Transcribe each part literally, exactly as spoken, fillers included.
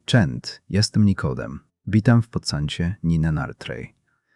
Cześć, jestem Nikodem. Witam w podcaście Nina Nartrej.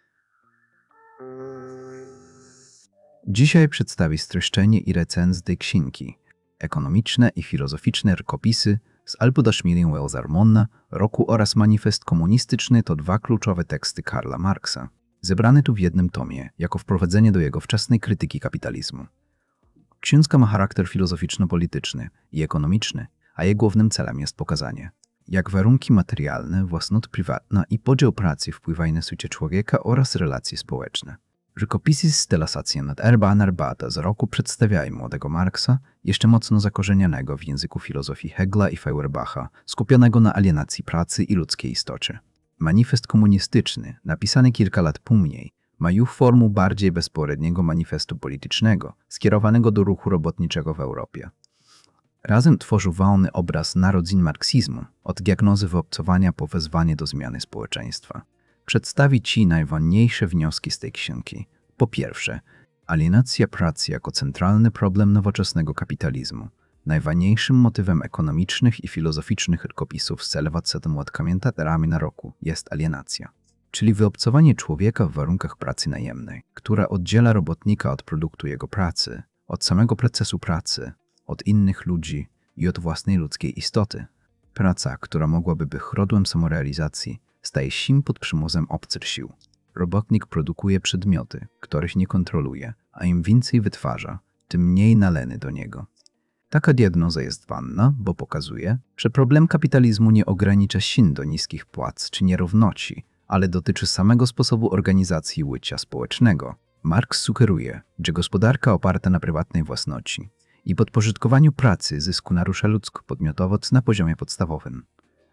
Dzisiaj przedstawię streszczenie i recenzję tej księgi. Ekonomiczne i filozoficzne rękopisy z Albuda Schmieden-Wells-Armona roku oraz Manifest komunistyczny to dwa kluczowe teksty Karla Marksa, zebrane tu w jednym tomie, jako wprowadzenie do jego wczesnej krytyki kapitalizmu. Książka ma charakter filozoficzno-polityczny i ekonomiczny, a jej głównym celem jest pokazanie, jak warunki materialne, własność prywatna i podział pracy wpływają na życie człowieka oraz relacje społeczne. Rękopisy z Stelasacja nad Erba Narbata z roku przedstawiają młodego Marksa, jeszcze mocno zakorzenionego w języku filozofii Hegla i Feuerbacha, skupionego na alienacji pracy i ludzkiej istocie. Manifest komunistyczny, napisany kilka lat później, ma już formę bardziej bezpośredniego manifestu politycznego, skierowanego do ruchu robotniczego w Europie. Razem tworzył wolny obraz narodzin marksizmu, od diagnozy wyobcowania po wezwanie do zmiany społeczeństwa. Przedstawi Ci najważniejsze wnioski z tej księgi. Po pierwsze, alienacja pracy jako centralny problem nowoczesnego kapitalizmu. Najważniejszym motywem ekonomicznych i filozoficznych rękopisów z dwudziestoma łatkami na roku jest alienacja, czyli wyobcowanie człowieka w warunkach pracy najemnej, która oddziela robotnika od produktu jego pracy, od samego procesu pracy, od innych ludzi i od własnej ludzkiej istoty. Praca, która mogłaby być źródłem samorealizacji, staje się pod przymusem obcych sił. Robotnik produkuje przedmioty, których nie kontroluje, a im więcej wytwarza, tym mniej należy do niego. Taka diagnoza jest ważna, bo pokazuje, że problem kapitalizmu nie ogranicza się do niskich płac czy nierówności, ale dotyczy samego sposobu organizacji życia społecznego. Marx sugeruje, że gospodarka oparta na prywatnej własności i podporządkowaniu pracy zysku narusza ludzką podmiotowość na poziomie podstawowym.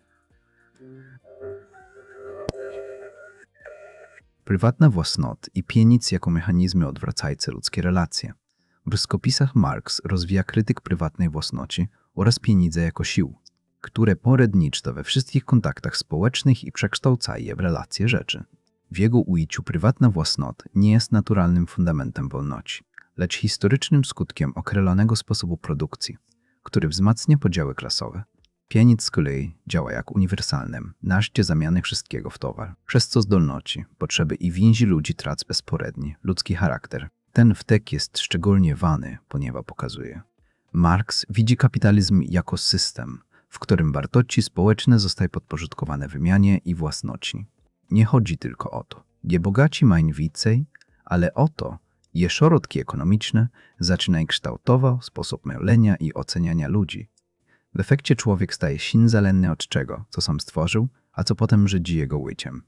Prywatna własność i pieniądz jako mechanizmy odwracające ludzkie relacje. W rękopisach Marx rozwija krytyk prywatnej własności oraz pieniądza jako sił, które poredniczo we wszystkich kontaktach społecznych i przekształcają je w relacje rzeczy. W jego ujęciu prywatna własność nie jest naturalnym fundamentem wolności, lecz historycznym skutkiem określonego sposobu produkcji, który wzmacnia podziały klasowe. Pieniądz z kolei działa jak uniwersalny narzędzie zamiany wszystkiego w towar, przez co zdolności, potrzeby i więzi ludzi tracą bezporedni ludzki charakter. Ten wtek jest szczególnie ważny, ponieważ pokazuje. Marx widzi kapitalizm jako system, w którym wartości społeczne zostają podporządkowane wymianie i własności. Nie chodzi tylko o to, gdzie bogaci mają więcej, ale o to, że środki ekonomiczne zaczynają kształtować sposób myślenia i oceniania ludzi. W efekcie człowiek staje się zależny od czego, co sam stworzył, a co potem żydzi jego życiem.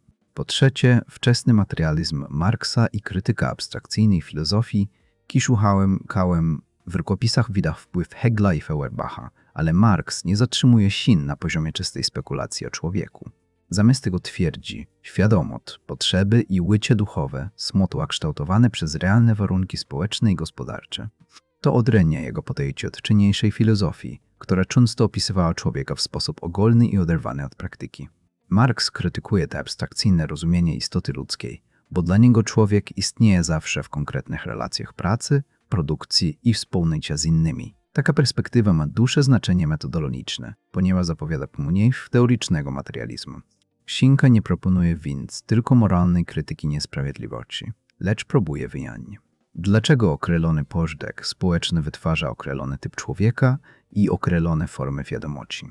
Po trzecie, wczesny materializm Marksa i krytyka abstrakcyjnej filozofii kiszuchałem kałem w rękopisach widać wpływ Hegla i Feuerbacha, ale Marx nie zatrzymuje się na poziomie czystej spekulacji o człowieku. Zamiast tego twierdzi, świadomość, potrzeby i życie duchowe są kształtowane przez realne warunki społeczne i gospodarcze. To odrębnia jego podejście od wcześniejszej filozofii, która często opisywała człowieka w sposób ogólny i oderwany od praktyki. Marx krytykuje te abstrakcyjne rozumienie istoty ludzkiej, bo dla niego człowiek istnieje zawsze w konkretnych relacjach pracy, produkcji i wspólnocia z innymi. Taka perspektywa ma duże znaczenie metodologiczne, ponieważ zapowiada pomniejsz teoretycznego materializmu. Księga nie proponuje więc tylko moralnej krytyki niesprawiedliwości, lecz próbuje wyjaśnić, dlaczego określony porządek społeczny wytwarza określony typ człowieka i określone formy wiadomości.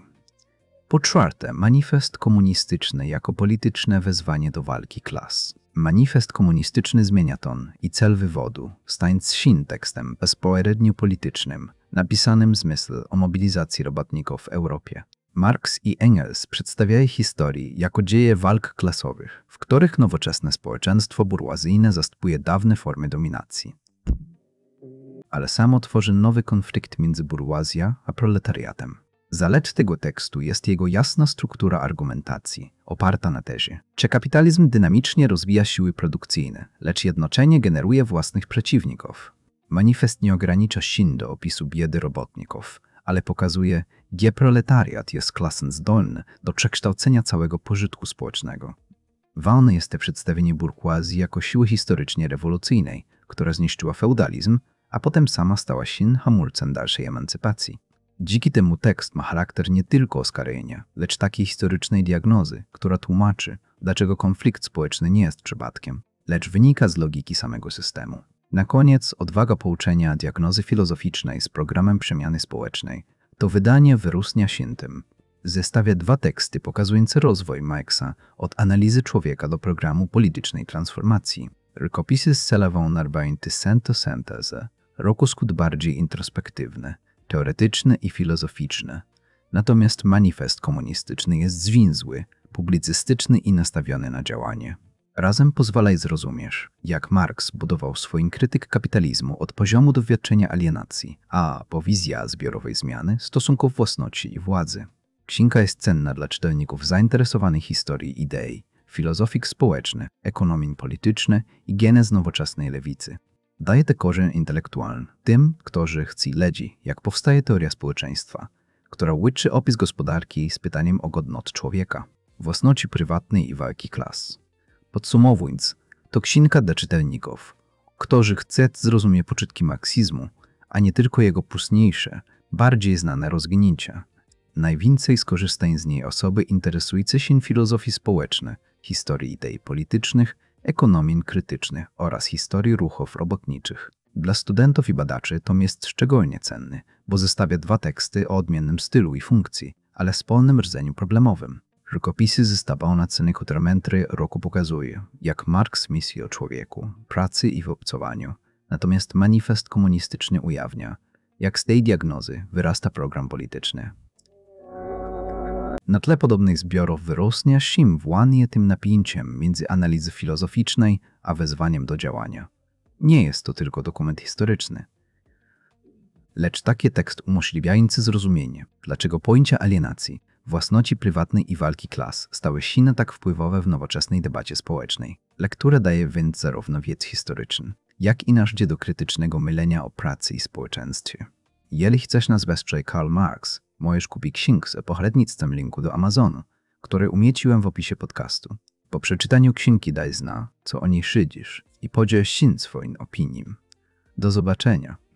Po czwarte, manifest komunistyczny jako polityczne wezwanie do walki klas. Manifest komunistyczny zmienia ton i cel wywodu, stając się tekstem bezpośrednio politycznym, napisanym z myśl o mobilizacji robotników w Europie. Marx i Engels przedstawiają historię jako dzieje walk klasowych, w których nowoczesne społeczeństwo burżuazyjne zastępuje dawne formy dominacji. Ale samo tworzy nowy konflikt między burżuazją a proletariatem. Zalet tego tekstu jest jego jasna struktura argumentacji, oparta na tezie, że kapitalizm dynamicznie rozwija siły produkcyjne, lecz jednocześnie generuje własnych przeciwników. Manifest nie ogranicza się do opisu biedy robotników, ale pokazuje, że proletariat jest klasą zdolną do przekształcenia całego pożytku społecznego. Ważne jest to przedstawienie burżuazji jako siły historycznie rewolucyjnej, która zniszczyła feudalizm, a potem sama stała się hamulcem dalszej emancypacji. Dzięki temu tekst ma charakter nie tylko oskarżenia, lecz takiej historycznej diagnozy, która tłumaczy, dlaczego konflikt społeczny nie jest przypadkiem, lecz wynika z logiki samego systemu. Na koniec odwaga pouczenia diagnozy filozoficznej z programem przemiany społecznej. To wydanie wyrósnia się tym. Zestawia dwa teksty pokazujące rozwój Marksa od analizy człowieka do programu politycznej transformacji. Rękopisy zcelają narwający syntezę, roku skut bardziej introspektywny, teoretyczny i filozoficzny. Natomiast manifest komunistyczny jest zwięzły, publicystyczny i nastawiony na działanie. Razem pozwalaj zrozumiesz, jak Marks budował swoim krytyk kapitalizmu od poziomu doświadczenia alienacji, a po wizja zbiorowej zmiany stosunków własności i władzy. Księga jest cenna dla czytelników zainteresowanych historii idei, filozofik społeczny, ekonomii polityczny i genez nowoczesnej lewicy. Daje te korzeń intelektualny tym, którzy chcą wiedzieć, jak powstaje teoria społeczeństwa, która łączy opis gospodarki z pytaniem o godność człowieka, własności prywatnej i walki klas. Podsumowując, to księga dla czytelników, którzy chcą zrozumieć początki marksizmu, a nie tylko jego późniejsze, bardziej znane rozwinięcia. Najwięcej skorzystają z niej osoby interesujące się filozofią społeczną, historii idei politycznych, ekonomii krytycznych oraz historii ruchów robotniczych. Dla studentów i badaczy tom jest szczególnie cenny, bo zestawia dwa teksty o odmiennym stylu i funkcji, ale wspólnym rdzeniu problemowym. Rękopisy zestawione na ceny kutermentry roku pokazuje, jak Marks myśli o człowieku, pracy i w obcowaniu, natomiast manifest komunistyczny ujawnia, jak z tej diagnozy wyrasta program polityczny. Na tle podobnych zbiorów wyrosnie się właśnie tym napięciem między analizy filozoficznej a wezwaniem do działania. Nie jest to tylko dokument historyczny, lecz taki tekst umożliwiający zrozumienie, dlaczego pojęcia alienacji, własności prywatnej i walki klas stały się tak wpływowe w nowoczesnej debacie społecznej. Lektura daje więc zarówno wiedzę historyczną, jak i narzędzie do krytycznego myślenia o pracy i społeczeństwie. Jeżeli chcesz nas wesprzeć Karl Marx, możesz kupić księgę z pośrednictwem linku do Amazonu, który umieściłem w opisie podcastu. Po przeczytaniu księgi daj zna, co o niej szydzisz i podziel się swoim opinią. Do zobaczenia.